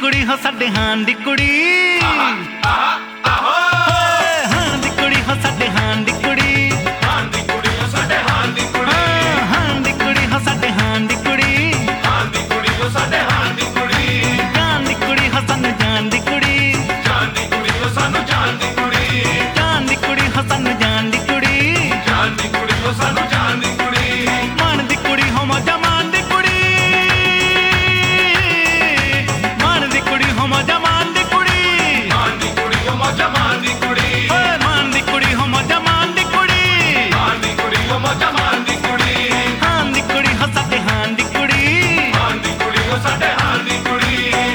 कुड़ी हो साडे हान दी कुड़ी हां दी कुड़ी हो साडे हान दी कुड़ी हो साडे हान दी कुड़ी हां दी कुड़ी हो साडे हान दी कुड़ी हो साडे हान दी कुड़ी जान दी कुड़ी हो सानू जान दी कुड़ी हो सानू जान दी कुड़ी जान दी कुड़ी हो सानू जान दी कुड़ी हो सानू जान दी कुड़ी मान दी कुड़ी हो मजा मान दी कुड़ी मान दी कुड़ी हो मजा मान दी कुड़ी हो मजा मान दी कुड़ी मान दी कुड़ी हो मजा मान दी कुड़ी हो मजा मान दी कुड़ी हान दी कुड़ी हो साडे हान दी कुड़ी हो साडे हान दी कुड़ी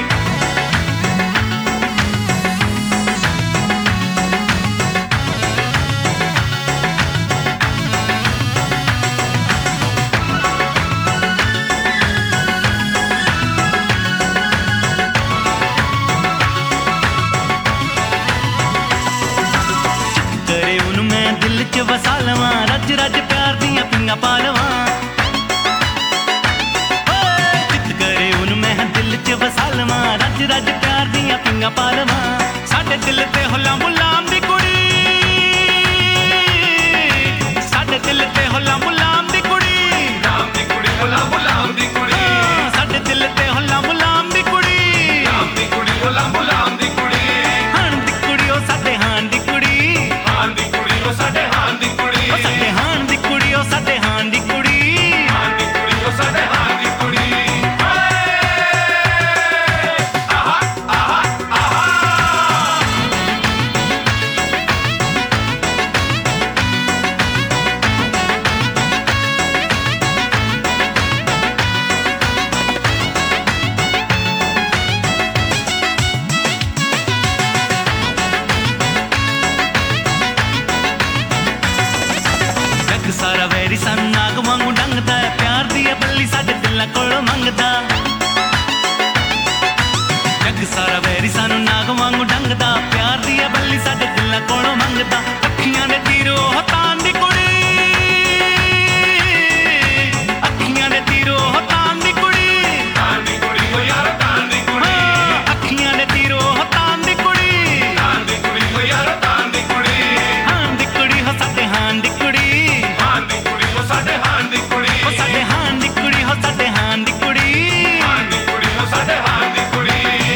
करे उन मैं दिल च वसा लवां रज रज प्यार दियां पिंगा पा लवां चित करे उन मैं दिल च वसा लवां रज रज प्यार दियां पिंगा पा लवां साडे दिल ते हुला मुलाम दी कुड़ी साडे दिल ते हुला मुलाम दी कुड़ी होला गुलाम दी कुड़ी साडे दिल ते हुला मुलाम दी कुड़ी होला गुलाम दी कुड़ी हान दी कुड़ी ओ साडे हान दी कुड़ी हो साडे हान दी कुड़ी ओ साडे हान दी कुड़ी ओ साडे हान दी कुड़ी हो साडे हान दी कुड़ी जग सारा वैरी सन नाग वांगू डंगदा है प्यार दी है बल्ली साडे दिलां कोलों मंगदा जग सारा वैरी सन नाग वांगू डंगदा प्यार दी है बल्ली साडे दिलां कोलों मंगदा अखियां दे तीरो हतान दी कुड़ी अखियां दे तीरो हतान दी कुड़ी हो यार तान दी कुड़ी अखियां दे तीरो हतान दी कुड़ी हो यार तान दी कुड़ी हान दी कुड़ी हो साडे हान दी कुड़ी हो साडे हान दी कुड़ी हो साडे हान दी कुड़ी हो साडे हान दी कुड़ी हो साडे हान दी कुड़ी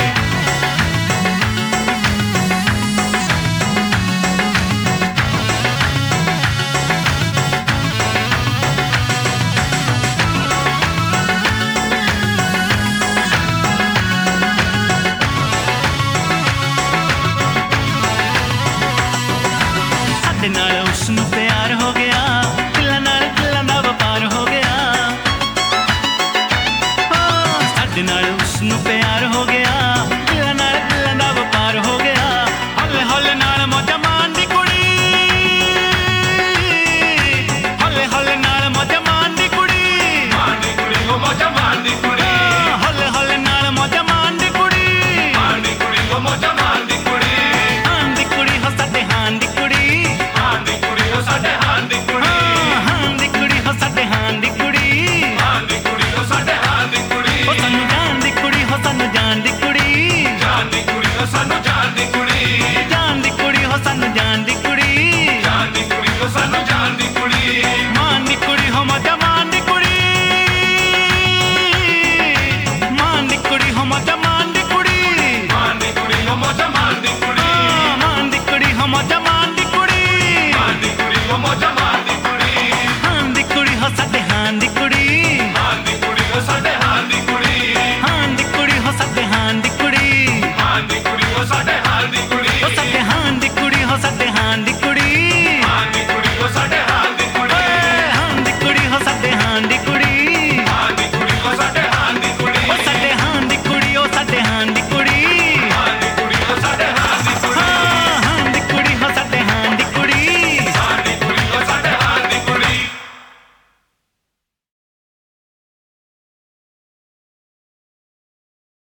ਸਾਡੇ ਨਾਲ ਉਸ ਨੂੰ ਪਿਆਰ ਹੋ ਗਿਆ ਦਿਲਾਂ ਨਾਲ ਦਿਲਾਂ ਦਾ ਵਪਾਰ ਹੋ ਗਿਆ ਸਾਡੇ ਨਾਲ ਉਸ ਨੂੰ ਪਿਆਰ ਹੋ ਗਿਆ ਦਿਲਾਂ ਨਾਲ ਦਿਲਾਂ ਦਾ ਵਪਾਰ ਹੋ ਗਿਆ ਹੌਲੇ ਹੌਲੇ ਨਾਲ ਮੌਜਾਂ ਮਾਣਦੀ ਕੁੜੀ ਹੌਲੇ ਹੌਲੇ ਨਾਲ ਮੌਜਾਂ ਮਾਣਦੀ ਕੁੜੀ हो मजा मान दी कुड़ी ਹੌਲੇ ਹੌਲੇ ਨਾਲ ਮੌਜਾਂ ਮਾਣਦੀ ਕੁੜੀ हो मजा मान दी कुड़ी ਹਾਨ ਦੀ ਕੁੜੀ ਹੋ ਸਾਡੇ ਹਾਨ ਦੀ ਕੁੜੀ हो साडे हान दी कुड़ी ਹਾਨ ਦੀ ਕੁੜੀ ਹੋ ਸਾਡੇ ਹਾਨ ਦੀ ਕੁੜੀ हो साडे हान दी कुड़ी ਉਹ ਸਾਨੂੰ ਜਾਣ ਦੀ ਕੁੜੀ ਹੋ ਸਾਨੂੰ ਜਾਣ ਦੀ ਕੁੜੀ हो सानू जान दी कुड़ी ਜਾਣ ਦੀ ਕੁੜੀ ਹੋ ਸਾਨੂੰ ਜਾਣ ਦੀ ਕੁੜੀ हो सानू जान दी कुड़ी ਮਾਨ ਦੀ ਕੁੜੀ ਹੋ ਮਜ਼ਾ ਮਾਨ ਦੀ ਕੁੜੀ ਮਾਨ ਦੀ ਕੁੜੀ ਹੋ ਮਜ਼ਾ ਮਾਨ ਦੀ ਕੁੜੀ हो मजा मान दी कुड़ी ਮਾਨ ਦੀ ਕੁੜੀ ਹੋ ਮਜ਼ਾ ਮਾਨ ਦੀ ਕੁੜੀ हो मजा